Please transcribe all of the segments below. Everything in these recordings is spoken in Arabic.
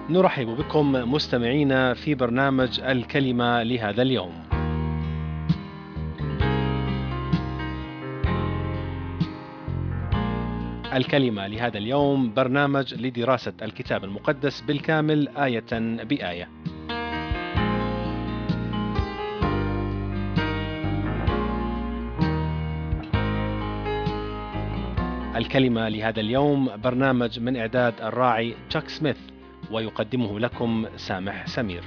نرحب بكم مستمعينا في برنامج الكلمة لهذا اليوم. الكلمة لهذا اليوم برنامج لدراسة الكتاب المقدس بالكامل آية بآية. الكلمة لهذا اليوم برنامج من إعداد الراعي تشاك سميث، ويقدمه لكم سامح سمير.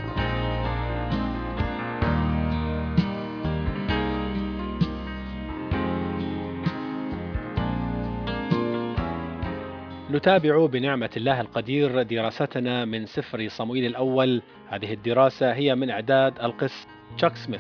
نتابع بنعمة الله القدير دراستنا من سفر صموئيل الأول. هذه الدراسة هي من إعداد القس تشاك سميث.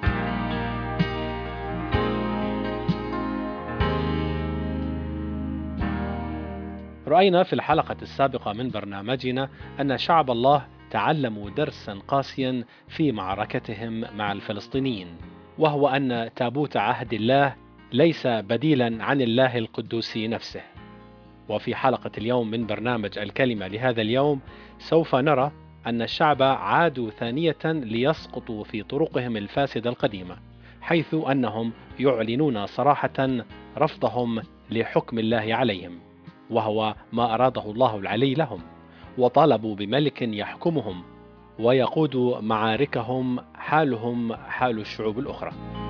رأينا في الحلقة السابقة من برنامجنا أن شعب الله تعلموا درسا قاسيا في معركتهم مع الفلسطينيين، وهو أن تابوت عهد الله ليس بديلا عن الله القدوس نفسه. وفي حلقة اليوم من برنامج الكلمة لهذا اليوم سوف نرى أن الشعب عادوا ثانية ليسقطوا في طرقهم الفاسدة القديمة، حيث أنهم يعلنون صراحة رفضهم لحكم الله عليهم، وهو ما أراده الله العلي لهم، وطالبوا بملك يحكمهم ويقود معاركهم حالهم حال الشعوب الأخرى.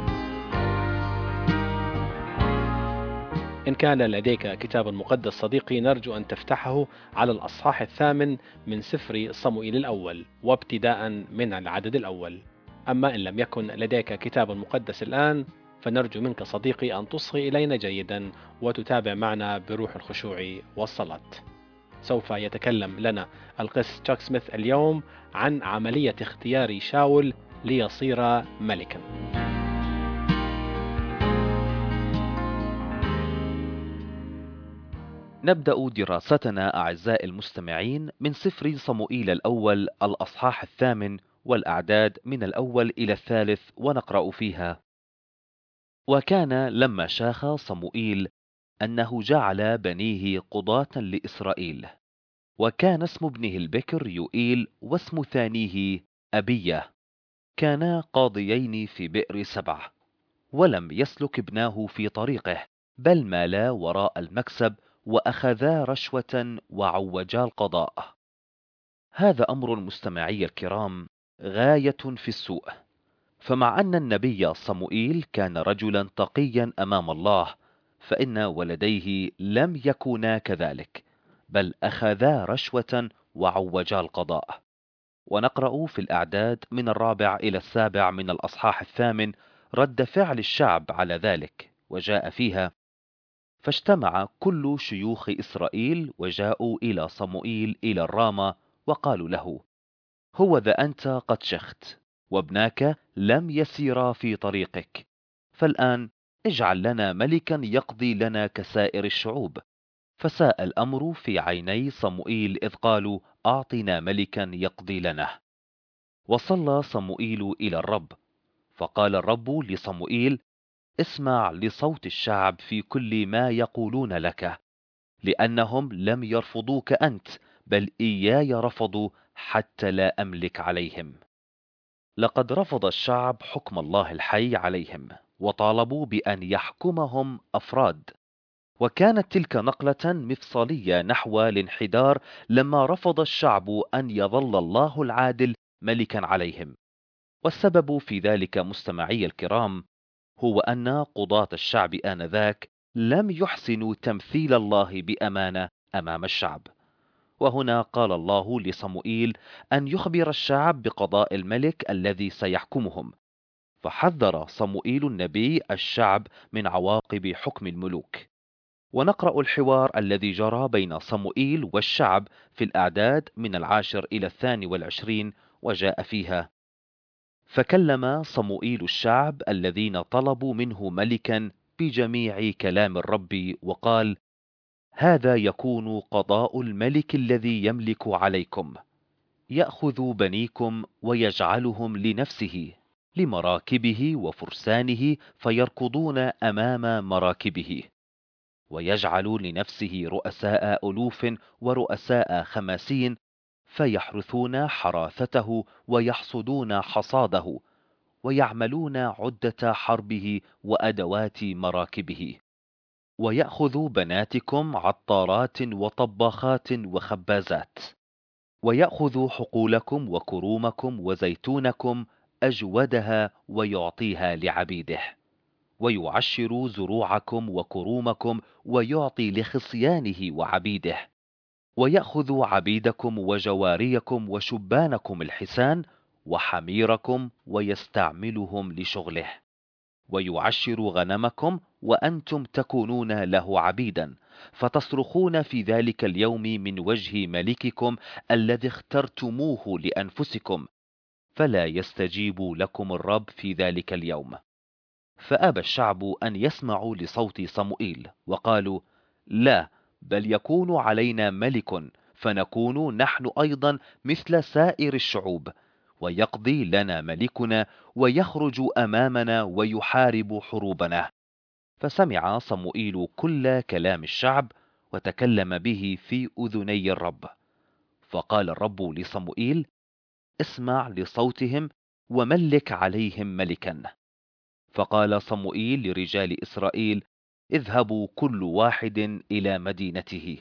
إن كان لديك كتاب مقدس صديقي، نرجو أن تفتحه على الأصحاح 8 من سفر صموئيل الأول، وابتداء من العدد الأول. أما إن لم يكن لديك كتاب مقدس الآن، فنرجو منك صديقي أن تصغي إلينا جيدا وتتابع معنا بروح الخشوع والصلاة. سوف يتكلم لنا القس تشاك سميث اليوم عن عملية اختيار شاول ليصير ملكا. نبدأ دراستنا أعزائي المستمعين من سفر صموئيل الأول الأصحاح 8 والأعداد من الأول إلى 3، ونقرأ فيها: وكان لما شاخ صموئيل أنه جعل بنيه قضاة لإسرائيل، وكان اسم ابنه البكر يوئيل واسم ثانيه أبية، كانا قاضيين في بئر سبع. ولم يسلك ابناه في طريقه، بل مالا وراء المكسب وأخذا رشوة وعوجا القضاء. هذا أمر المستمعي الكرام غاية في السوء. فمع أن النبي صموئيل كان رجلا تقيا أمام الله، فإن ولديه لم يكونا كذلك، بل أخذا رشوة وعوجا القضاء. ونقرأ في الأعداد من 4 إلى 7 من الأصحاح 8 رد فعل الشعب على ذلك، وجاء فيها: فاجتمع كل شيوخ إسرائيل وجاءوا إلى صموئيل إلى الرامة، وقالوا له: هو ذا أنت قد شخت، وابناك لم يسيرا في طريقك، فالآن اجعل لنا ملكا يقضي لنا كسائر الشعوب. فساء الأمر في عيني صموئيل إذ قالوا: أعطنا ملكا يقضي لنا. وصلى صموئيل إلى الرب، فقال الرب لصموئيل: اسمع لصوت الشعب في كل ما يقولون لك، لأنهم لم يرفضوك أنت، بل إياي رفضوا حتى لا أملك عليهم. لقد رفض الشعب حكم الله الحي عليهم، وطالبوا بأن يحكمهم أفراد. وكانت تلك نقلة مفصلية نحو الانحدار، لما رفض الشعب أن يظل الله العادل ملكا عليهم. والسبب في ذلك مستمعي الكرام هو أن قضاة الشعب آنذاك لم يحسنوا تمثيل الله بأمانة أمام الشعب. وهنا قال الله لصموئيل أن يخبر الشعب بقضاء الملك الذي سيحكمهم، فحذر صموئيل النبي الشعب من عواقب حكم الملوك. ونقرأ الحوار الذي جرى بين صموئيل والشعب في الأعداد من 10 إلى 22، وجاء فيها: فكلم صموئيل الشعب الذين طلبوا منه ملكا بجميع كلام الرب، وقال: هذا يكون قضاء الملك الذي يملك عليكم، يأخذ بنيكم ويجعلهم لنفسه، لمراكبه وفرسانه فيركضون أمام مراكبه، ويجعل لنفسه رؤساء ألوف ورؤساء خماسين، فيحرثون حراثته ويحصدون حصاده، ويعملون عدة حربه وأدوات مراكبه. ويأخذ بناتكم عطارات وطباخات وخبازات، ويأخذ حقولكم وكرومكم وزيتونكم أجودها ويعطيها لعبيده، ويعشر زروعكم وكرومكم ويعطي لخصيانه وعبيده، ويأخذ عبيدكم وجواريكم وشبانكم الحسان وحميركم ويستعملهم لشغله، ويعشر غنمكم وأنتم تكونون له عبيدا، فتصرخون في ذلك اليوم من وجه ملككم الذي اخترتموه لأنفسكم، فلا يستجيب لكم الرب في ذلك اليوم. فأبى الشعب أن يسمعوا لصوت صموئيل، وقالوا: لا، بل يكون علينا ملك، فنكون نحن أيضا مثل سائر الشعوب، ويقضي لنا ملكنا ويخرج أمامنا ويحارب حروبنا. فسمع صموئيل كل كلام الشعب وتكلم به في أذني الرب. فقال الرب لصموئيل: اسمع لصوتهم وملك عليهم ملكا. فقال صموئيل لرجال إسرائيل: اذهبوا كل واحد إلى مدينته.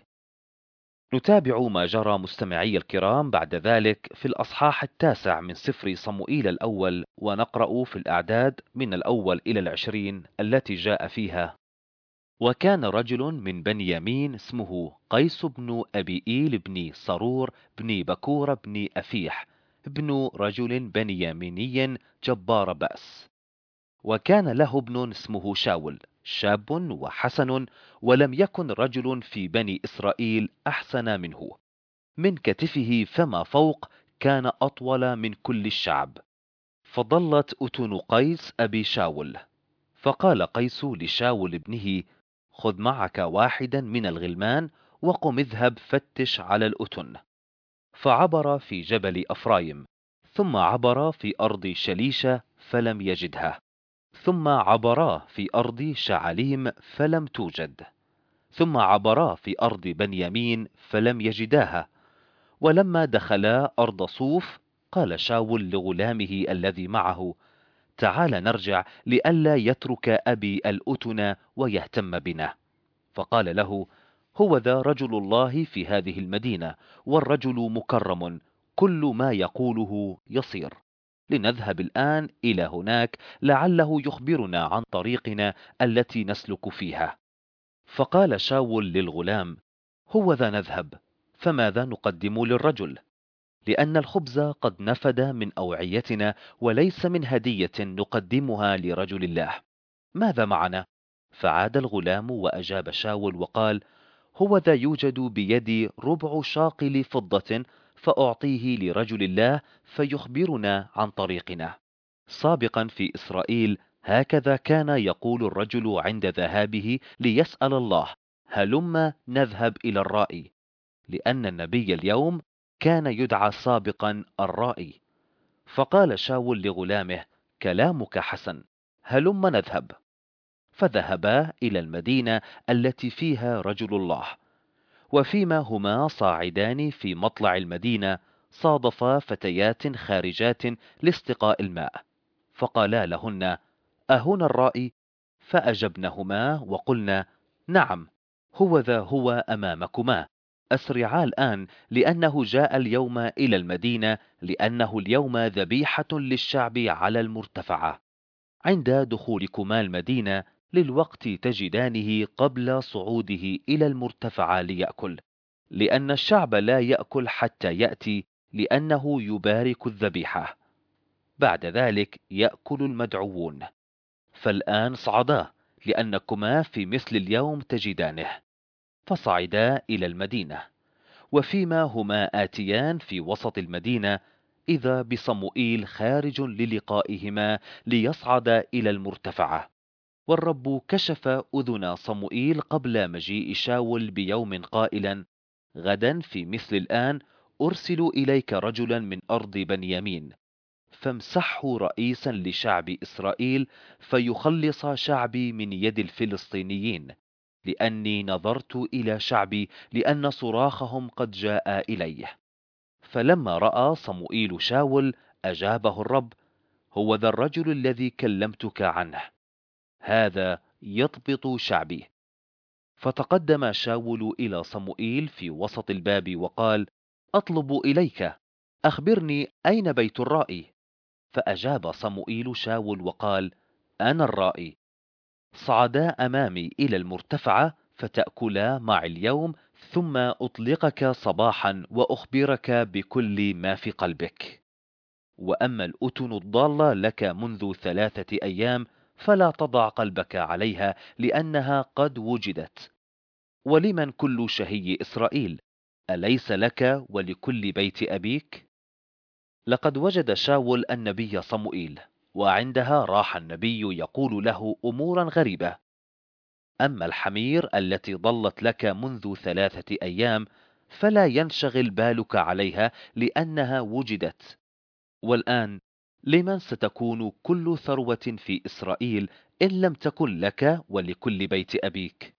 نتابع ما جرى مستمعي الكرام بعد ذلك في الأصحاح 9 من سفر صموئيل الأول، ونقرأ في الأعداد من الأول إلى 20 التي جاء فيها: وكان رجل من بني يمين اسمه قيس بن أبيئيل بن صرور بن بكور بن أفيح، ابن رجل بنياميني جبار بأس. وكان له ابن اسمه شاول، شاب وحسن، ولم يكن رجل في بني إسرائيل أحسن منه، من كتفه فما فوق كان أطول من كل الشعب. فضلت أتن قيس أبي شاول. فقال قيس لشاول ابنه: خذ معك واحدا من الغلمان وقم اذهب فتش على الأتن. فعبر في جبل أفرايم، ثم عبر في أرض شليشة فلم يجدها، ثم عبرا في أرض شعليم فلم توجد، ثم عبرا في أرض بنيامين فلم يجداها. ولما دخلا أرض صوف قال شاول لغلامه الذي معه: تعال نرجع لئلا يترك أبي الأتن ويهتم بنا. فقال له: هو ذا رجل الله في هذه المدينة، والرجل مكرم، كل ما يقوله يصير. لنذهب الآن إلى هناك لعله يخبرنا عن طريقنا التي نسلك فيها. فقال شاول للغلام: هو ذا نذهب، فماذا نقدم للرجل؟ لأن الخبز قد نفد من أوعيتنا، وليس من هدية نقدمها لرجل الله. ماذا معنا؟ فعاد الغلام وأجاب شاول وقال: هو ذا يوجد بيدي ربع شاقل فضة، فأعطيه لرجل الله فيخبرنا عن طريقنا. سابقا في إسرائيل هكذا كان يقول الرجل عند ذهابه ليسأل الله: هلم نذهب إلى الرائي، لأن النبي اليوم كان يدعى سابقا الرائي. فقال شاول لغلامه: كلامك حسن، هلم نذهب. فذهبا إلى المدينة التي فيها رجل الله. وفيما هما صاعدان في مطلع المدينة صادفا فتيات خارجات لاستقاء الماء، فقالا لهن: أهنا الرائي؟ فأجبنهما وقلنا: نعم، هو ذا هو أمامكما، أسرعا الآن، لأنه جاء اليوم إلى المدينة، لأنه اليوم ذبيحة للشعب على المرتفعة. عند دخولكما المدينة للوقت تجدانه قبل صعوده إلى المرتفع ليأكل، لأن الشعب لا يأكل حتى يأتي، لأنه يبارك الذبيحة. بعد ذلك يأكل المدعوون. فالآن صعدا، لأنكما في مثل اليوم تجدانه. فصعدا إلى المدينة. وفيما هما آتيان في وسط المدينة إذا بصموئيل خارج للقائهما ليصعد إلى المرتفعة. والرب كشف أذن صموئيل قبل مجيء شاول بيوم قائلا: غدا في مثل الآن أرسل إليك رجلا من أرض بنيامين، فامسحه رئيسا لشعب إسرائيل، فيخلص شعبي من يد الفلسطينيين، لأني نظرت إلى شعبي، لأن صراخهم قد جاء إليه. فلما رأى صموئيل شاول أجابه الرب: هو ذا الرجل الذي كلمتك عنه، هذا يضبط شعبي. فتقدم شاول إلى صموئيل في وسط الباب وقال: أطلب إليك، أخبرني أين بيت الرائي؟ فأجاب صموئيل شاول وقال: أنا الرائي. صعدا أمامي إلى المرتفعة فتأكلا معي اليوم، ثم أطلقك صباحا وأخبرك بكل ما في قلبك. وأما الأتن الضالة لك منذ 3 أيام فلا تضع قلبك عليها، لأنها قد وجدت. ولمن كل شهي إسرائيل؟ أليس لك ولكل بيت أبيك؟ لقد وجد شاول النبي صموئيل، وعندها راح النبي يقول له أمورا غريبة. أما الحمير التي ضلت لك منذ 3 أيام فلا ينشغل بالك عليها، لأنها وجدت. والآن لمن ستكون كل ثروة في إسرائيل إن لم تكن لك ولكل بيت أبيك؟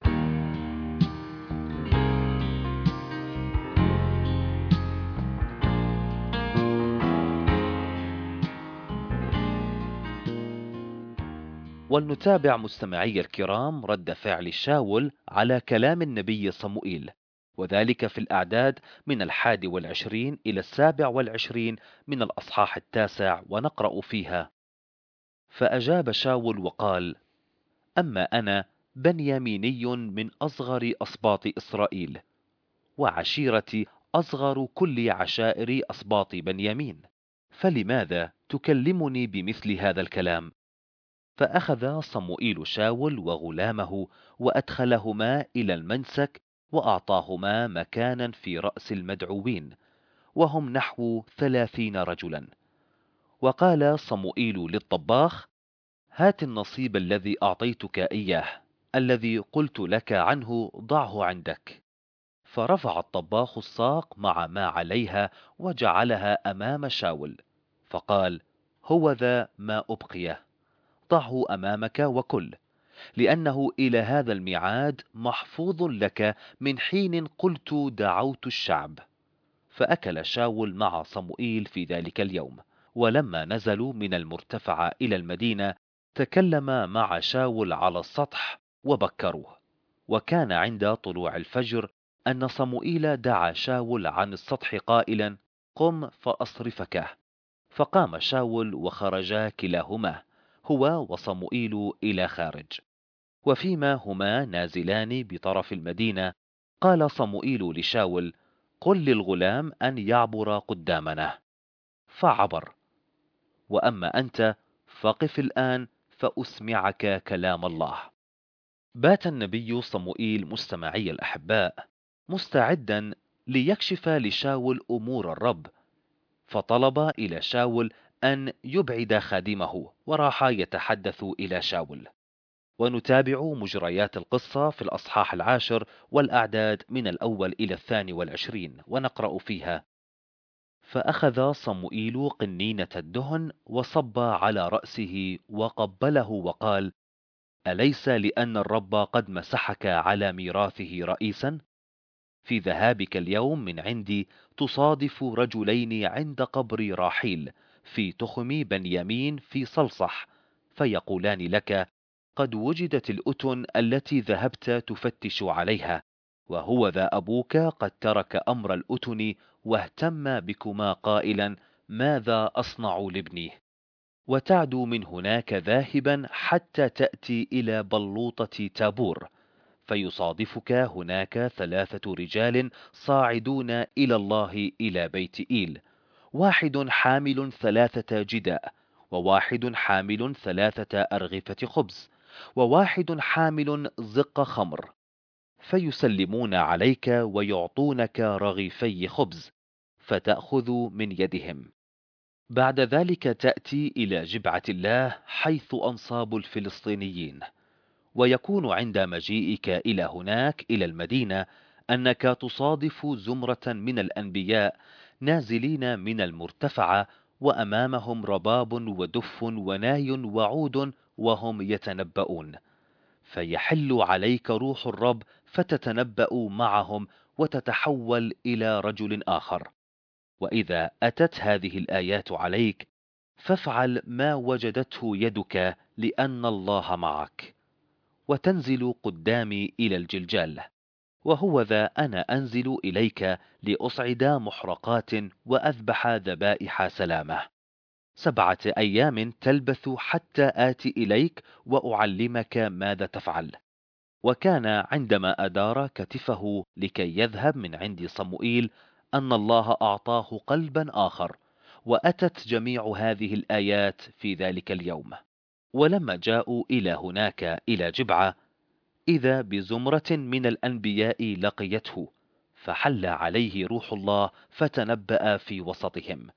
ولنتابع مستمعي الكرام رد فعل شاول على كلام النبي صموئيل، وذلك في الأعداد من 21 إلى 27 من الأصحاح 9، ونقرأ فيها: فأجاب شاول وقال: أما أنا بنياميني من أصغر أسباط إسرائيل، وعشيرتي أصغر كل عشائر أسباط بنيامين، فلماذا تكلمني بمثل هذا الكلام؟ فأخذ صموئيل شاول وغلامه وأدخلهما إلى المنسك، وأعطاهما مكانا في رأس المدعوين، وهم نحو 30 رجلا. وقال صموئيل للطباخ: هات النصيب الذي أعطيتك إياه، الذي قلت لك عنه ضعه عندك. فرفع الطباخ الساق مع ما عليها وجعلها أمام شاول، فقال: هو ذا ما أبقيه، ضعه أمامك وكل، لأنه إلى هذا الميعاد محفوظ لك من حين قلت دعوت الشعب. فأكل شاول مع صموئيل في ذلك اليوم. ولما نزلوا من المرتفع إلى المدينة تكلم مع شاول على السطح وبكروه. وكان عند طلوع الفجر أن صموئيل دعا شاول عن السطح قائلا: قم فأصرفكه. فقام شاول وخرجا كلاهما، هو وصموئيل، إلى خارج. وفيما هما نازلان بطرف المدينة قال صموئيل لشاول: قل للغلام أن يعبر قدامنا. فعبر. وأما أنت فقف الآن فأسمعك كلام الله. بات النبي صموئيل مستمعي الأحباء مستعدا ليكشف لشاول أمور الرب، فطلب إلى شاول أن يبعد خادمه، وراح يتحدث إلى شاول. ونتابع مجريات القصة في الأصحاح 10 والأعداد من الأول إلى 22، ونقرأ فيها: فأخذ صموئيل قنينة الدهن وصب على رأسه وقبله وقال: أليس لأن الرب قد مسحك على ميراثه رئيسا؟ في ذهابك اليوم من عندي تصادف رجلين عند قبر راحيل في تخم بنيامين في صلصح، فيقولان لك: قد وجدت الأتن التي ذهبت تفتش عليها، وهو ذا أبوك قد ترك أمر الأتن واهتم بكما قائلا: ماذا أصنع لابني؟ وتعدو من هناك ذاهبا حتى تأتي إلى بلوطة تابور، فيصادفك هناك 3 رجال صاعدون إلى الله إلى بيت إيل، واحد حامل 3 جداء، وواحد حامل 3 أرغفة خبز، وواحد حامل زق خمر، فيسلمون عليك ويعطونك رغيفي خبز فتأخذ من يدهم. بعد ذلك تأتي إلى جبعة الله حيث أنصاب الفلسطينيين، ويكون عند مجيئك إلى هناك إلى المدينة أنك تصادف زمرة من الأنبياء نازلين من المرتفعة، وأمامهم رباب ودف وناي وعود وهم يتنبؤون، فيحل عليك روح الرب فتتنبأ معهم وتتحول إلى رجل آخر. وإذا أتت هذه الآيات عليك فافعل ما وجدته يدك لأن الله معك. وتنزل قدامي إلى الجلجال، وهو ذا أنا أنزل إليك لأصعد محرقات وأذبح ذبائح سلامة. 7 أيام تلبث حتى آتي إليك وأعلمك ماذا تفعل. وكان عندما أدار كتفه لكي يذهب من عند صموئيل أن الله أعطاه قلبا آخر، وأتت جميع هذه الآيات في ذلك اليوم. ولما جاءوا إلى هناك إلى جبعة، إذا بزمرة من الأنبياء لقيته، فحل عليه روح الله فتنبأ في وسطهم.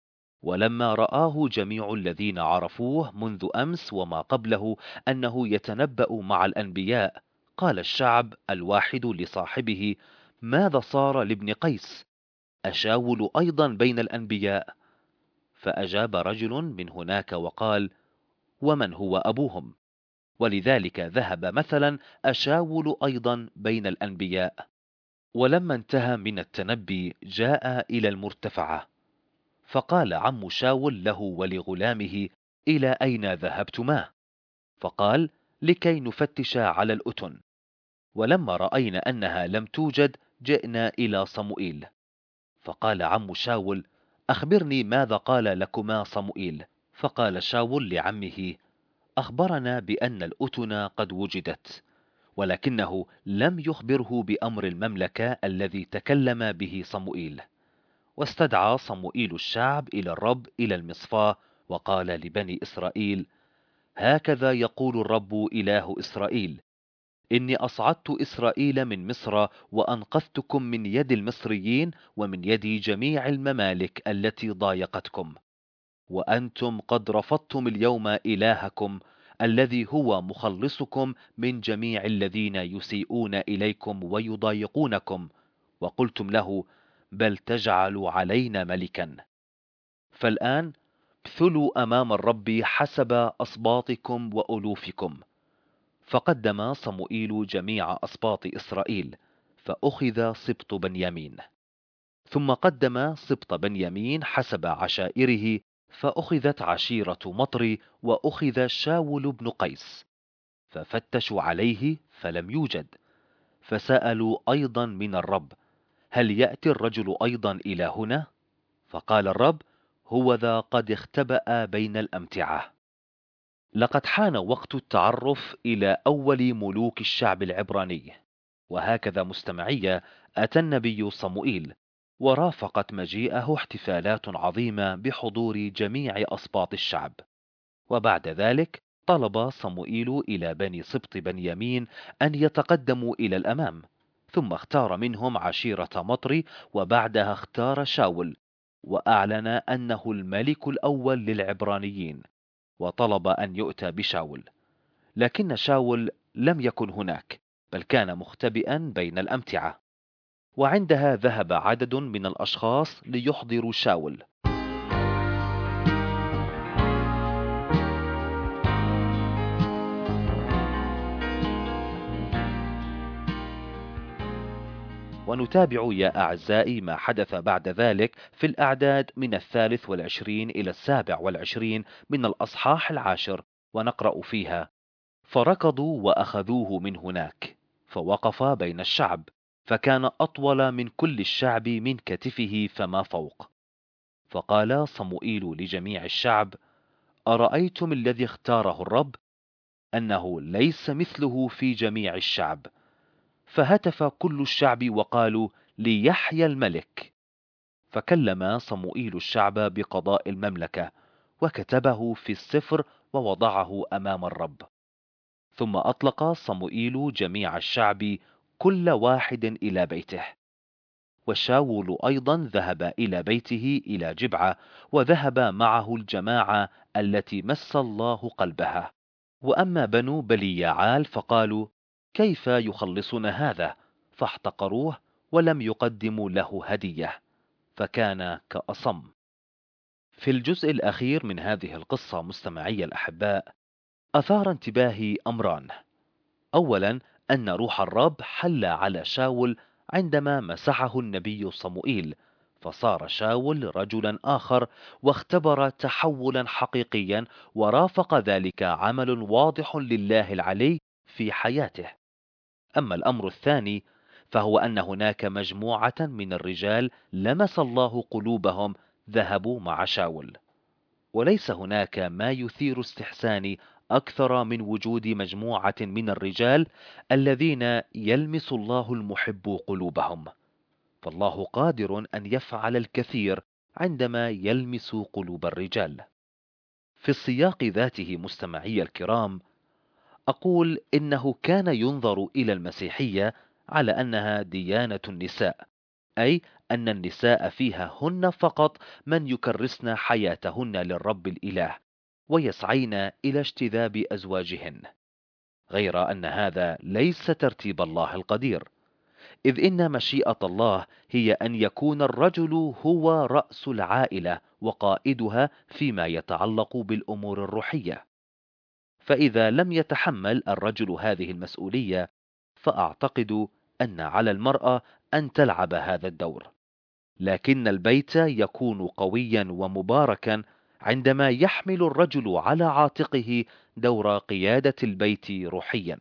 ولما رآه جميع الذين عرفوه منذ أمس وما قبله أنه يتنبأ مع الأنبياء، قال الشعب الواحد لصاحبه: ماذا صار لابن قيس؟ أشاول أيضا بين الأنبياء؟ فأجاب رجل من هناك وقال: ومن هو أبوهم؟ ولذلك ذهب مثلا أشاول أيضا بين الأنبياء. ولما انتهى من التنبي جاء إلى المرتفعة، فقال عم شاول له ولغلامه: إلى أين ذهبتما؟ فقال: لكي نفتش على الأتن. ولما رأينا أنها لم توجد جئنا إلى صموئيل. فقال عم شاول: أخبرني ماذا قال لكما صموئيل. فقال شاول لعمه: أخبرنا بأن الأتن قد وجدت، ولكنه لم يخبره بأمر المملكة الذي تكلم به صموئيل. واستدعى صموئيل الشعب إلى الرب إلى المصفاة، وقال لبني إسرائيل: هكذا يقول الرب إله إسرائيل: إني أصعدت إسرائيل من مصر وأنقذتكم من يد المصريين ومن يد جميع الممالك التي ضايقتكم، وأنتم قد رفضتم اليوم إلهكم الذي هو مخلصكم من جميع الذين يسيئون إليكم ويضايقونكم، وقلتم له: بل تجعل علينا ملكا. فالآن ابثلوا أمام الرب حسب أصباطكم وألوفكم. فقدم صموئيل جميع أصباط إسرائيل، فأخذ سبط بنيامين. ثم قدم سبط بنيامين حسب عشائره، فأخذت عشيرة مطري، وأخذ شاول بن قيس. ففتشوا عليه فلم يوجد، فسألوا أيضا من الرب: هل يأتي الرجل أيضا إلى هنا؟ فقال الرب: هو ذا قد اختبأ بين الأمتعة. لقد حان وقت التعرف إلى أول ملوك الشعب العبراني. وهكذا مستمعية أتى النبي صموئيل، ورافقت مجيئه احتفالات عظيمة بحضور جميع أسباط الشعب. وبعد ذلك طلب صموئيل إلى بني سبط بنيامين أن يتقدموا إلى الأمام، ثم اختار منهم عشيرة مطري، وبعدها اختار شاول، وأعلن أنه الملك الأول للعبرانيين، وطلب أن يؤتى بشاول. لكن شاول لم يكن هناك، بل كان مختبئا بين الأمتعة. وعندها ذهب عدد من الأشخاص ليحضروا شاول. ونتابع يا أعزائي ما حدث بعد ذلك في الأعداد من 23 إلى 27 من الأصحاح 10، ونقرأ فيها: فركضوا وأخذوه من هناك، فوقف بين الشعب، فكان أطول من كل الشعب من كتفه فما فوق. فقال صموئيل لجميع الشعب: أرأيتم الذي اختاره الرب؟ أنه ليس مثله في جميع الشعب. فهتف كل الشعب وقالوا: ليحيى الملك. فكلم صموئيل الشعب بقضاء المملكة، وكتبه في السفر ووضعه أمام الرب. ثم أطلق صموئيل جميع الشعب كل واحد إلى بيته. وشاول أيضا ذهب إلى بيته إلى جبعة، وذهب معه الجماعة التي مس الله قلبها. وأما بنو بليعال فقالوا: كيف يخلصنا هذا؟ فاحتقروه ولم يقدموا له هدية، فكان كأصم. في الجزء الأخير من هذه القصة مستمعي الأحباء، أثار انتباهي أمران. أولا، أن روح الرب حل على شاول عندما مسحه النبي صموئيل، فصار شاول رجلا آخر، واختبر تحولا حقيقيا، ورافق ذلك عمل واضح لله العلي في حياته. أما الأمر الثاني فهو أن هناك مجموعة من الرجال لمس الله قلوبهم ذهبوا مع شاول. وليس هناك ما يثير استحساني أكثر من وجود مجموعة من الرجال الذين يلمس الله المحب قلوبهم، فالله قادر أن يفعل الكثير عندما يلمس قلوب الرجال. في السياق ذاته مستمعي الكرام، أقول إنه كان ينظر إلى المسيحية على أنها ديانة النساء، أي أن النساء فيها هن فقط من يكرسن حياتهن للرب الإله ويسعين إلى اجتذاب أزواجهن، غير أن هذا ليس ترتيب الله القدير، إذ إن مشيئة الله هي أن يكون الرجل هو رأس العائلة وقائدها فيما يتعلق بالأمور الروحية. فإذا لم يتحمل الرجل هذه المسؤولية، فأعتقد أن على المرأة أن تلعب هذا الدور. لكن البيت يكون قويا ومباركا عندما يحمل الرجل على عاتقه دور قيادة البيت روحيا.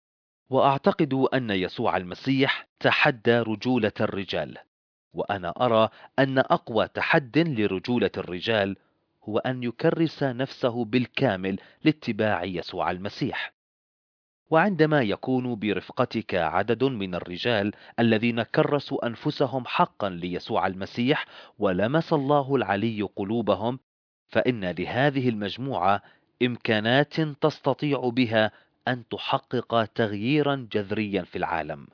وأعتقد أن يسوع المسيح تحدى رجولة الرجال، وأنا أرى أن أقوى تحد لرجولة الرجال هو أن يكرس نفسه بالكامل لاتباع يسوع المسيح. وعندما يكون برفقتك عدد من الرجال الذين كرسوا أنفسهم حقا ليسوع المسيح ولمس الله العلي قلوبهم، فإن لهذه المجموعة إمكانات تستطيع بها أن تحقق تغييرا جذريا في العالم.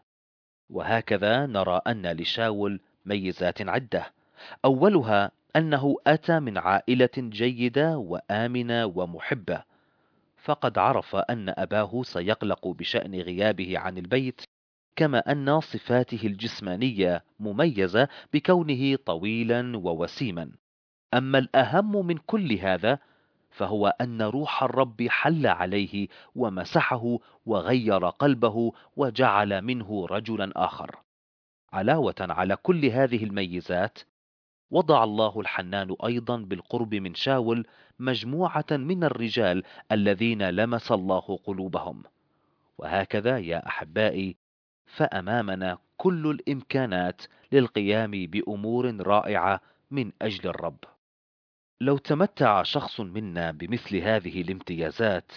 وهكذا نرى أن لشاول ميزات عدة. أولها أنه أتى من عائلة جيدة وآمنة ومحبة، فقد عرف أن أباه سيقلق بشأن غيابه عن البيت، كما أن صفاته الجسمانية مميزة بكونه طويلا ووسيما. أما الأهم من كل هذا فهو أن روح الرب حل عليه ومسحه وغير قلبه وجعل منه رجلا آخر. علاوة على كل هذه الميزات، وضع الله الحنان أيضا بالقرب من شاول مجموعة من الرجال الذين لمس الله قلوبهم. وهكذا يا أحبائي، فأمامنا كل الإمكانات للقيام بأمور رائعة من أجل الرب. لو تمتع شخص منا بمثل هذه الامتيازات،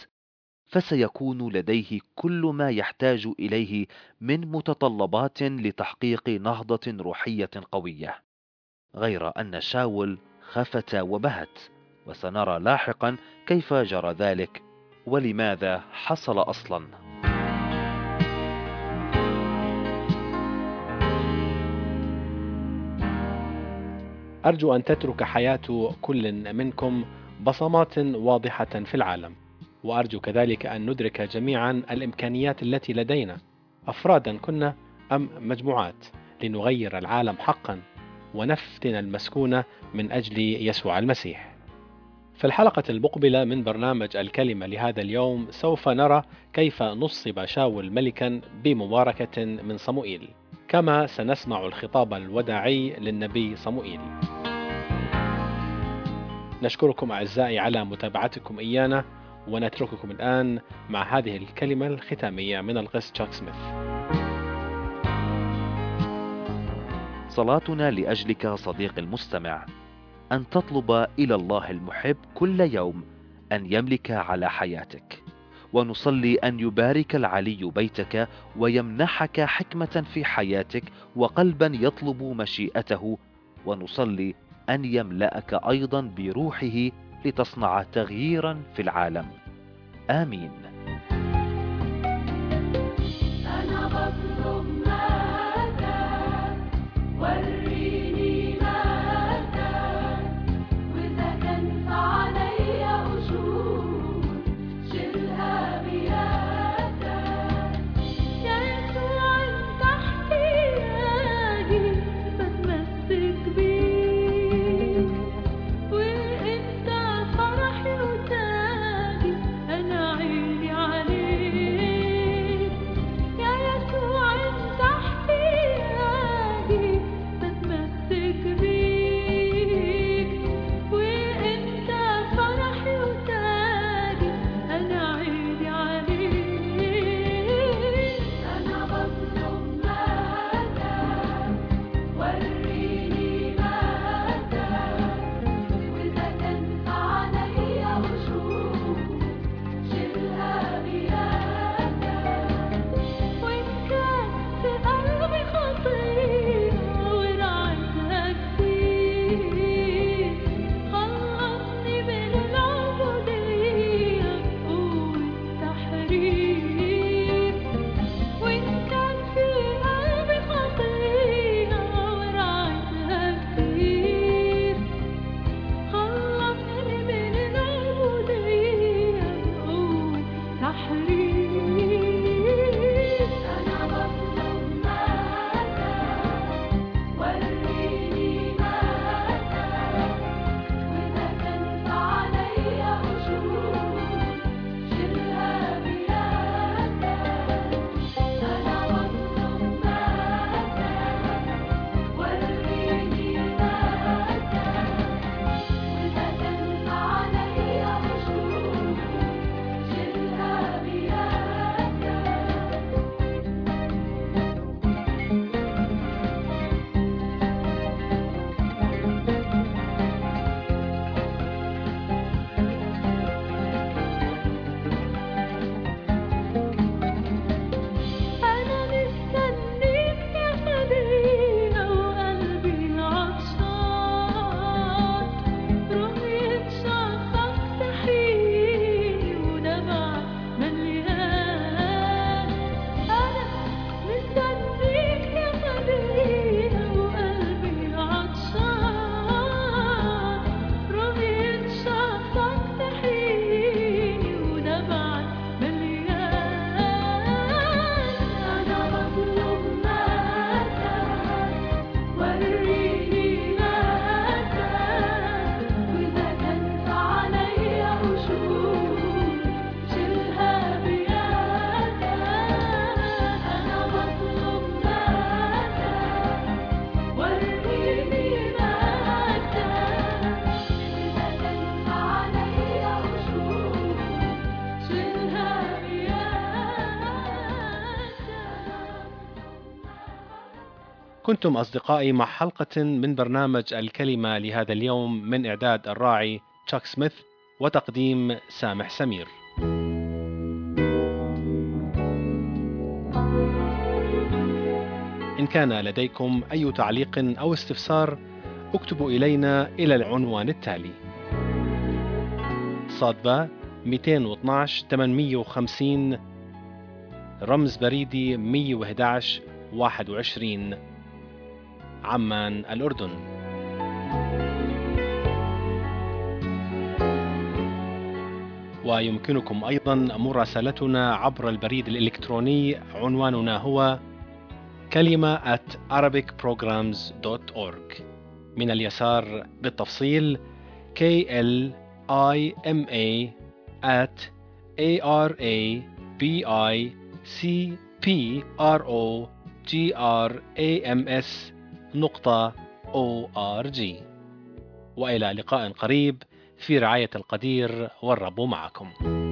فسيكون لديه كل ما يحتاج إليه من متطلبات لتحقيق نهضة روحية قوية. غير أن شاول خفت وبهت، وسنرى لاحقا كيف جرى ذلك ولماذا حصل أصلا. أرجو أن تترك حياة كل منكم بصمات واضحة في العالم، وأرجو كذلك أن ندرك جميعا الإمكانيات التي لدينا، أفرادا كنا أم مجموعات، لنغير العالم حقا ونفتن المسكونة من أجل يسوع المسيح. في الحلقة المقبلة من برنامج الكلمة لهذا اليوم سوف نرى كيف نصب شاول ملكا بمباركة من صموئيل، كما سنسمع الخطاب الوداعي للنبي صموئيل. نشكركم أعزائي على متابعتكم إيانا، ونترككم الآن مع هذه الكلمة الختامية من القس تشاك سميث. صلاتنا لأجلك صديق المستمع أن تطلب إلى الله المحب كل يوم أن يملك على حياتك، ونصلي أن يبارك العلي بيتك ويمنحك حكمة في حياتك وقلبا يطلب مشيئته، ونصلي أن يملأك أيضا بروحه لتصنع تغييرا في العالم. آمين. أنا بطلب مجدك، وريني مجدك، وإذا كان فعليا أجور شيلها بيدك. يا يسوع أنت احتياجي، بتمسك بيك، وأنت فرحي وتاجي، أنا عيني كنتم أصدقائي مع حلقة من برنامج الكلمة لهذا اليوم من إعداد الراعي تشاك سميث وتقديم سامح سمير. إن كان لديكم أي تعليق أو استفسار اكتبوا إلينا إلى العنوان التالي: صادبة 212 850 رمز بريدي 111 21 عمان الأردن. ويمكنكم أيضا مراسلتنا عبر البريد الإلكتروني، عنواننا هو كلمة @arabicprograms.org. من اليسار بالتفصيل klima@arabicprograms.org. وإلى لقاء قريب في رعاية القدير، والرب معكم.